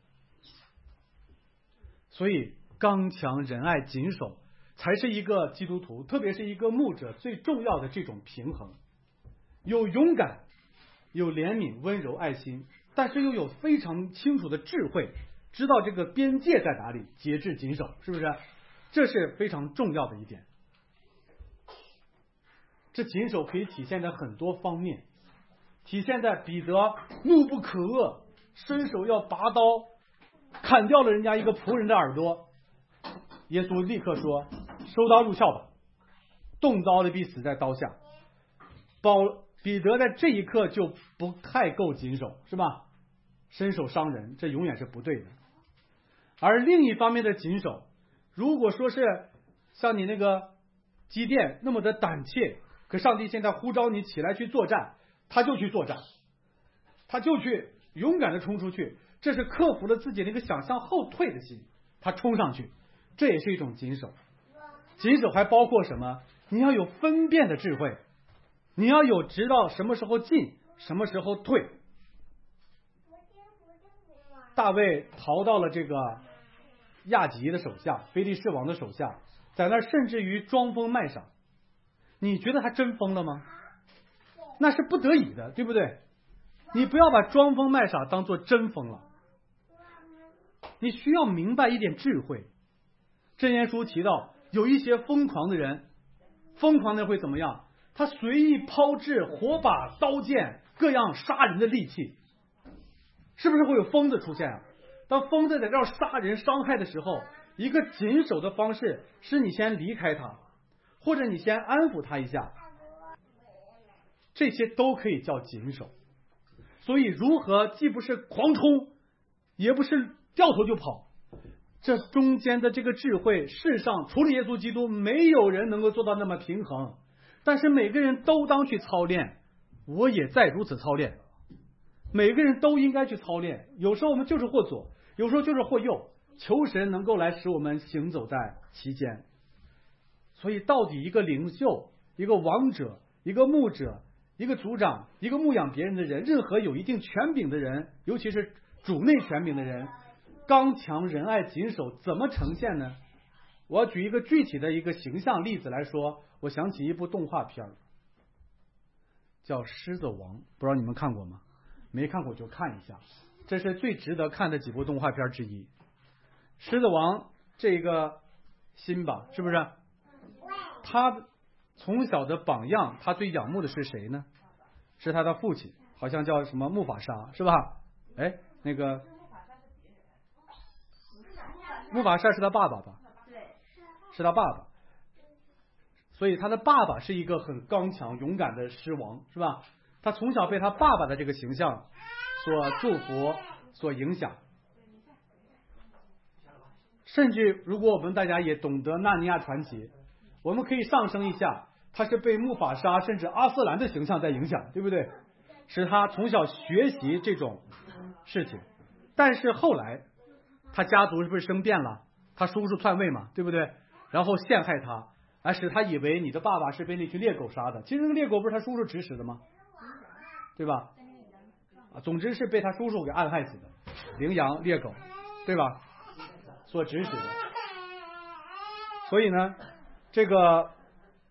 所以刚强仁爱谨守才是一个基督徒，特别是一个牧者最重要的这种平衡。有勇敢，有怜悯、温柔、爱心，但是又有非常清楚的智慧，知道这个边界在哪里，节制谨守，是不是？这是非常重要的一点。这谨守可以体现在很多方面，体现在彼得怒不可遏，伸手要拔刀砍掉了人家一个仆人的耳朵，耶稣立刻说：收刀入鞘吧，动刀的必死在刀下。彼得在这一刻就不太够谨守，是吧？伸手伤人，这永远是不对的。而另一方面的谨守，如果说是像你那个基甸那么的胆怯，可上帝现在呼召你起来去作战，他就去作战，他就去勇敢的冲出去，这是克服了自己那个想向后退的心，他冲上去，这也是一种谨守。谨守还包括什么？你要有分辨的智慧，你要有知道什么时候进，什么时候退。大卫逃到了这个亚吉的手下，非利士王的手下，在那儿甚至于装疯卖傻。你觉得他真疯了吗？那是不得已的，对不对？你不要把装疯卖傻当做真疯了，你需要明白一点智慧。箴言书提到有一些疯狂的人会怎么样？他随意抛掷火把、刀剑，各样杀人的利器。是不是会有疯子出现啊？当疯子在这儿杀人伤害的时候，一个谨守的方式是你先离开他，或者你先安抚他一下，这些都可以叫谨守。所以如何既不是狂冲，也不是掉头就跑，这中间的这个智慧，世上除了耶稣基督，没有人能够做到那么平衡。但是每个人都当去操练，我也在如此操练。每个人都应该去操练，有时候我们就是或左，有时候就是或右，求神能够来使我们行走在其间。所以到底一个领袖、一个王者、一个牧者、一个族长、一个牧养别人的人，任何有一定权柄的人，尤其是主内权柄的人，刚强仁爱谨守怎么呈现呢？我要举一个具体的一个形象例子来说，我想起一部动画片叫《狮子王》，不知道你们看过吗？没看过就看一下，这是最值得看的几部动画片之一。狮子王这个辛巴是不是？他从小的榜样，他最仰慕的是谁呢？是他的父亲，好像叫什么木法沙，是吧？哎，那个木法沙是他爸爸吧？是他爸爸。所以他的爸爸是一个很刚强勇敢的狮王，是吧？他从小被他爸爸的这个形象所祝福、所影响。甚至如果我们大家也懂得纳尼亚传奇，我们可以上升一下，他是被木法沙甚至阿斯兰的形象在影响，对不对？使他从小学习这种事情。但是后来他家族是不是生变了？他叔叔篡位嘛，对不对？然后陷害他，使他以为你的爸爸是被那群猎狗杀的，其实那个猎狗不是他叔叔指使的吗？对吧？总之是被他叔叔给暗害死的，羚羊、猎狗，对吧？所指使的。所以呢，这个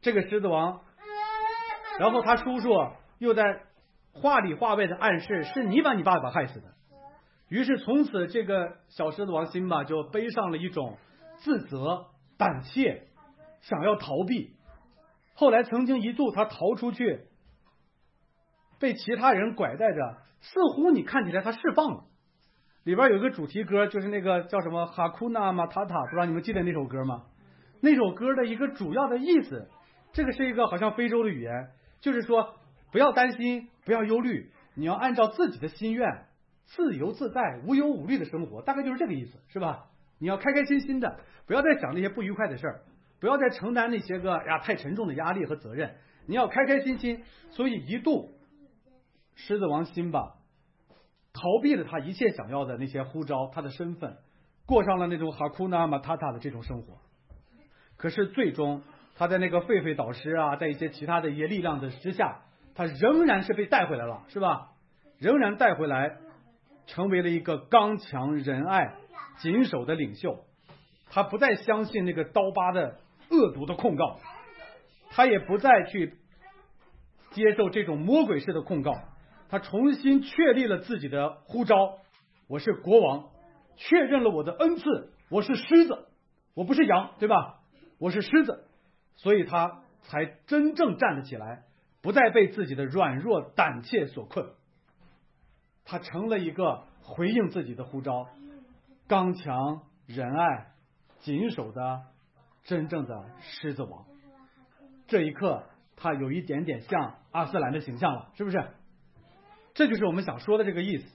这个狮子王，然后他叔叔又在话里话外的暗示是你把你爸爸害死的。于是从此这个小狮子王辛巴就背上了一种自责、胆怯，想要逃避。后来曾经一度他逃出去，被其他人拐带着，似乎你看起来他释放了。里边有一个主题歌，就是那个叫什么哈库纳马塔塔，不知道你们记得那首歌吗？那首歌的一个主要的意思，这个是一个好像非洲的语言，就是说不要担心，不要忧虑，你要按照自己的心愿自由自在、无忧无虑的生活，大概就是这个意思，是吧？你要开开心心的，不要再想那些不愉快的事儿，不要再承担那些个太沉重的压力和责任，你要开开心心。所以一度狮子王辛巴逃避了他一切想要的那些呼召，他的身份，过上了那种哈库纳马塔塔的这种生活。可是最终他在那个狒狒导师在一些其他的一些力量的之下，他仍然是被带回来了，是吧？仍然带回来，成为了一个刚强仁爱谨守的领袖。他不再相信那个刀疤的恶毒的控告，他也不再去接受这种魔鬼式的控告，他重新确立了自己的呼召，我是国王，确认了我的恩赐，我是狮子，我不是羊，对吧？我是狮子，所以他才真正站了起来，不再被自己的软弱胆怯所困。他成了一个回应自己的呼召，刚强仁爱谨守的真正的狮子王。这一刻他有一点点像阿斯兰的形象了，是不是？这就是我们想说的这个意思。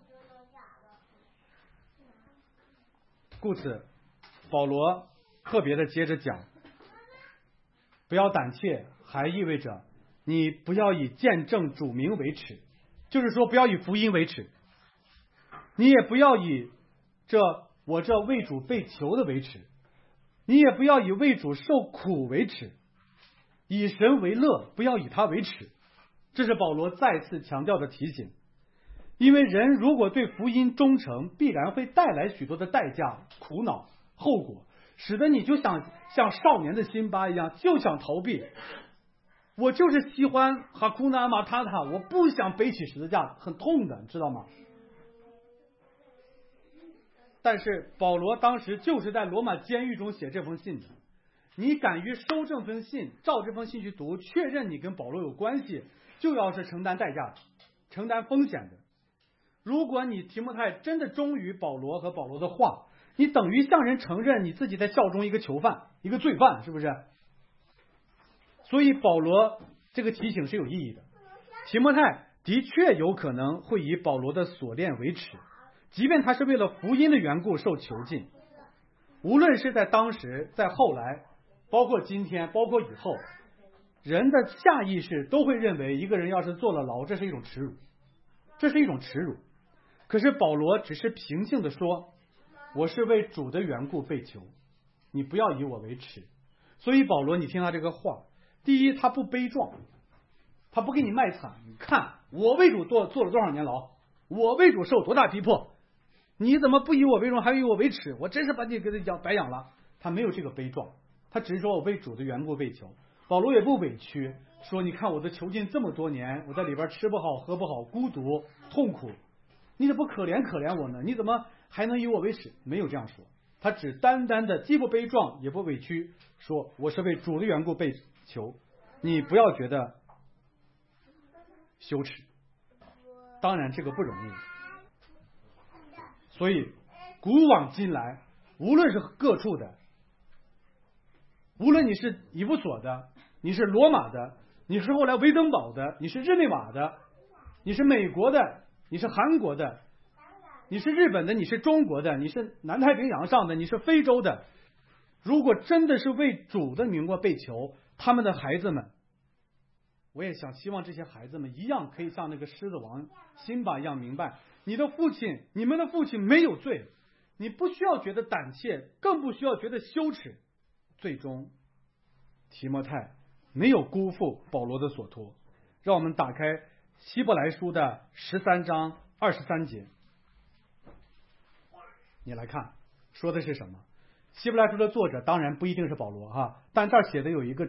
故此保罗特别的接着讲，不要胆怯，还意味着你不要以见证主名为耻，就是说不要以福音为耻，你也不要以我这为主被囚的为耻，你也不要以为主受苦为耻，以神为乐，不要以他为耻。这是保罗再次强调的提醒。因为人如果对福音忠诚，必然会带来许多的代价、苦恼、后果，使得你就想像少年的辛巴一样，就想逃避。我就是喜欢哈库纳马塔塔，我不想背起十字架，很痛的，知道吗？但是保罗当时就是在罗马监狱中写这封信的。你敢于收这封信，照这封信去读，确认你跟保罗有关系，就要是承担代价的，承担风险的。如果你提摩太真的忠于保罗和保罗的话，你等于向人承认你自己在效忠一个囚犯，一个罪犯，是不是？所以保罗这个提醒是有意义的。提摩太的确有可能会以保罗的锁链为耻，即便他是为了福音的缘故受囚禁。无论是在当时，在后来，包括今天，包括以后，人的下意识都会认为一个人要是坐了牢，这是一种耻辱，这是一种耻辱。可是保罗只是平静地说，我是为主的缘故被囚，你不要以我为耻。所以保罗，你听他这个话，第一，他不悲壮，他不给你卖惨，你看我为主坐了多少年牢，我为主受多大逼迫，你怎么不以我为荣，还以我为耻？我真是把你给他白养了。他没有这个悲壮，他只是说我为主的缘故被囚。保罗也不委屈，说你看我的囚禁这么多年，我在里边吃不好喝不好，孤独痛苦，你怎么不可怜我呢？你怎么还能以我为耻？没有这样说，他只单单的既不悲壮也不委屈，说我是为主的缘故被囚，你不要觉得羞耻。当然这个不容易，所以古往今来，无论是各处的，无论你是以弗所的，你是罗马的，你是后来维登堡的，你是日内瓦的，你是美国的，你是韩国的，你是日本的，你是中国的，你是南太平洋上的，你是非洲的，如果真的是为主的名过被囚，他们的孩子们，我也想希望这些孩子们一样可以像那个狮子王辛巴一样明白，你们的父亲没有罪，你不需要觉得胆怯，更不需要觉得羞耻。最终提摩太没有辜负保罗的所托。让我们打开希伯来书的13章23节，你来看说的是什么。希伯来书的作者当然不一定是保罗但这儿写的有一个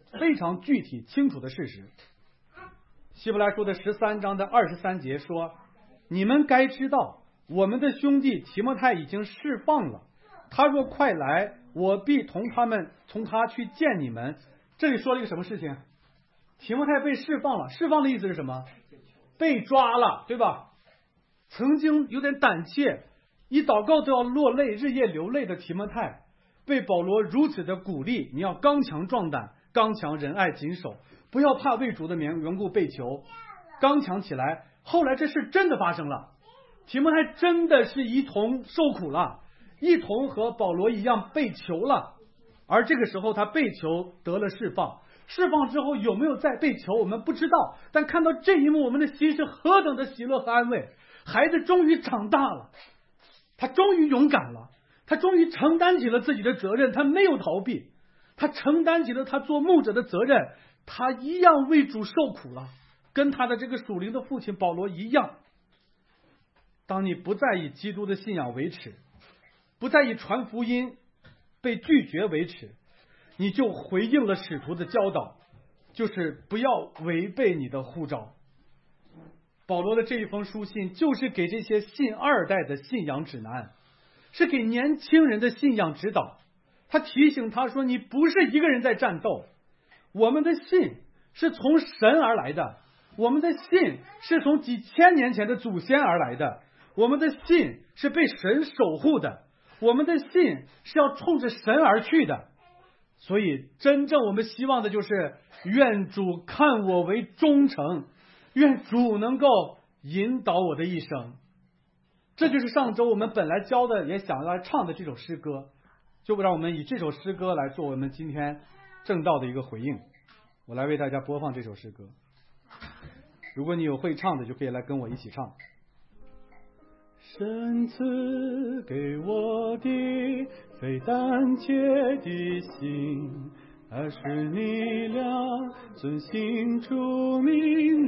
非常具体清楚的事实。希伯来书的13章的23节说，你们该知道，我们的兄弟提摩太已经释放了，他若快来，我必从他去见你们。这里说了一个什么事情？提摩太被释放了，释放的意思是什么？被抓了，对吧？曾经有点胆怯，一祷告都要落泪，日夜流泪的提摩太，被保罗如此的鼓励，你要刚强壮胆，刚强仁爱谨守，不要怕为主的缘故被囚，刚强起来。后来这事真的发生了，提摩太真的是一同受苦了，一同和保罗一样被囚了。而这个时候他被囚得了释放，释放之后有没有再被囚我们不知道，但看到这一幕，我们的心是何等的喜乐和安慰。孩子终于长大了，他终于勇敢了，他终于承担起了自己的责任，他没有逃避，他承担起了他做牧者的责任，他一样为主受苦了，跟他的这个属灵的父亲保罗一样。当你不再以基督的信仰为耻，不再以传福音被拒绝为耻，你就回应了使徒的教导，就是不要违背你的呼召。保罗的这一封书信就是给这些信二代的信仰指南，是给年轻人的信仰指导。他提醒他说，你不是一个人在战斗，我们的信是从神而来的，我们的信是从几千年前的祖先而来的，我们的信是被神守护的，我们的信是要冲着神而去的。所以真正我们希望的就是愿主看我为忠诚，愿主能够引导我的一生。这就是上周我们本来教的也想要唱的这首诗歌，就让我们以这首诗歌来做我们今天正道的一个回应。我来为大家播放这首诗歌，如果你有会唱的就可以来跟我一起唱。神赐给我的非胆怯的心，而是力量遵行主命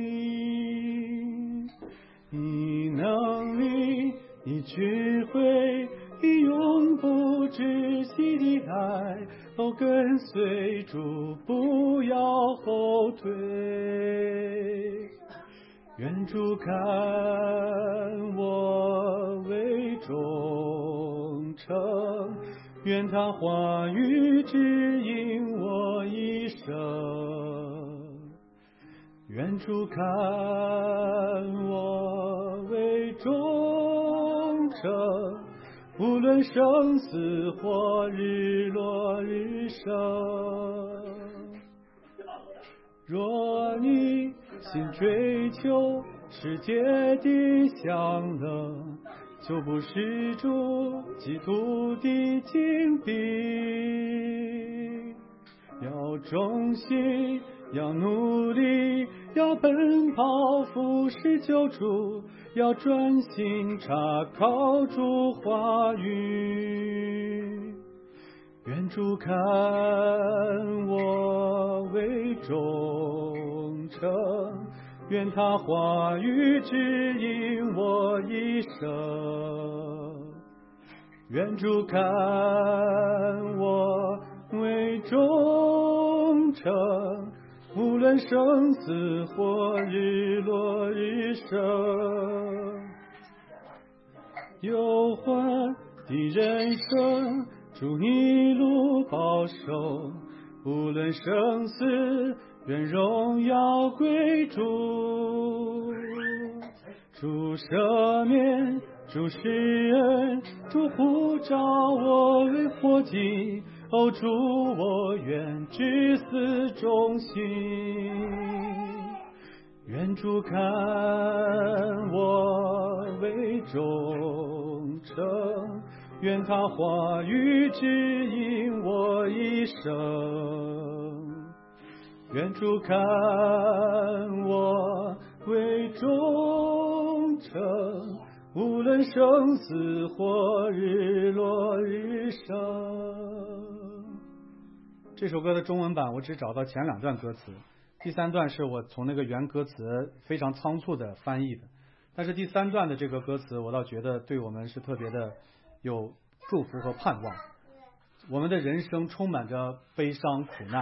令，以能力，以智慧，以永不止息的爱，跟随主，不要后退。愿主看我为忠诚，愿他话语指引我一生。愿主看我为忠诚，无论生死或日落日升。若你心追求世界的享乐，就不是主基督的精兵。要忠心，要努力，要奔跑服侍救主，要专心查考主话语。愿主看我为忠诚，愿他话语指引我一生。愿主看我为忠诚，无论生死或日落日升。忧患的人生，主一路保守，无论生死，愿荣耀归主。主赦免，主施恩，主呼召我为活祭，主我愿至死忠心。愿主看我为忠诚，愿他话语指引我一生。愿主看我为忠诚，无论生死或日落日升。这首歌的中文版我只找到前2段歌词，第3段是我从那个原歌词非常仓促的翻译的，但是第3段的这个歌词我倒觉得对我们是特别的有祝福和盼望。我们的人生充满着悲伤苦难，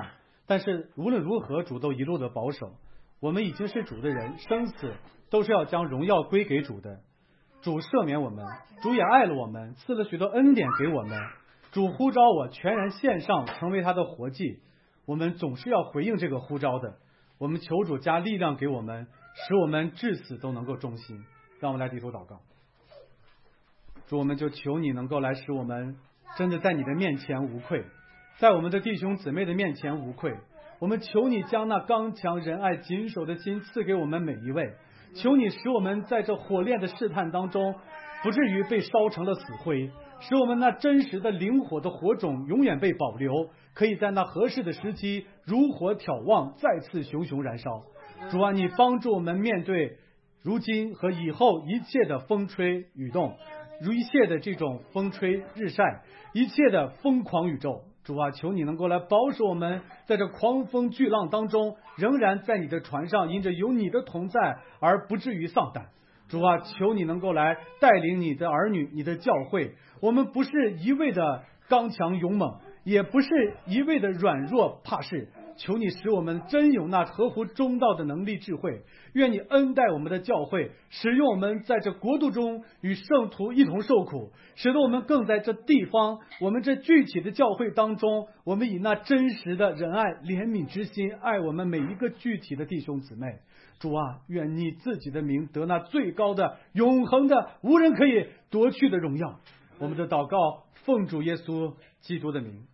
但是无论如何，主都一路的保守。我们已经是主的人，生死都是要将荣耀归给主的。主赦免我们，主也爱了我们，赐了许多恩典给我们。主呼召我全然献上，成为他的活祭。我们总是要回应这个呼召的。我们求主加力量给我们，使我们至死都能够忠心。让我们来低头祷告。主，我们就求你能够来使我们真的在你的面前无愧，在我们的弟兄姊妹的面前无愧。我们求你将那刚强仁爱谨守的心赐给我们每一位，求你使我们在这火炼的试探当中不至于被烧成了死灰，使我们那真实的灵火的火种永远被保留，可以在那合适的时机如火挑旺，再次熊熊燃烧。主啊，你帮助我们面对如今和以后一切的风吹雨动，一切的这种风吹日晒，一切的疯狂宇宙。主啊，求你能够来保守我们，在这狂风巨浪当中，仍然在你的船上，因着有你的同在而不至于丧胆。主啊，求你能够来带领你的儿女，你的教会。我们不是一味的刚强勇猛，也不是一味的软弱怕事。求你使我们真有那合乎中道的能力智慧，愿你恩待我们的教会，使用我们在这国度中与圣徒一同受苦，使得我们更在这地方，我们这具体的教会当中，我们以那真实的仁爱怜悯之心爱我们每一个具体的弟兄姊妹。主啊，愿你自己的名得那最高的永恒的无人可以夺去的荣耀。我们的祷告奉主耶稣基督的名。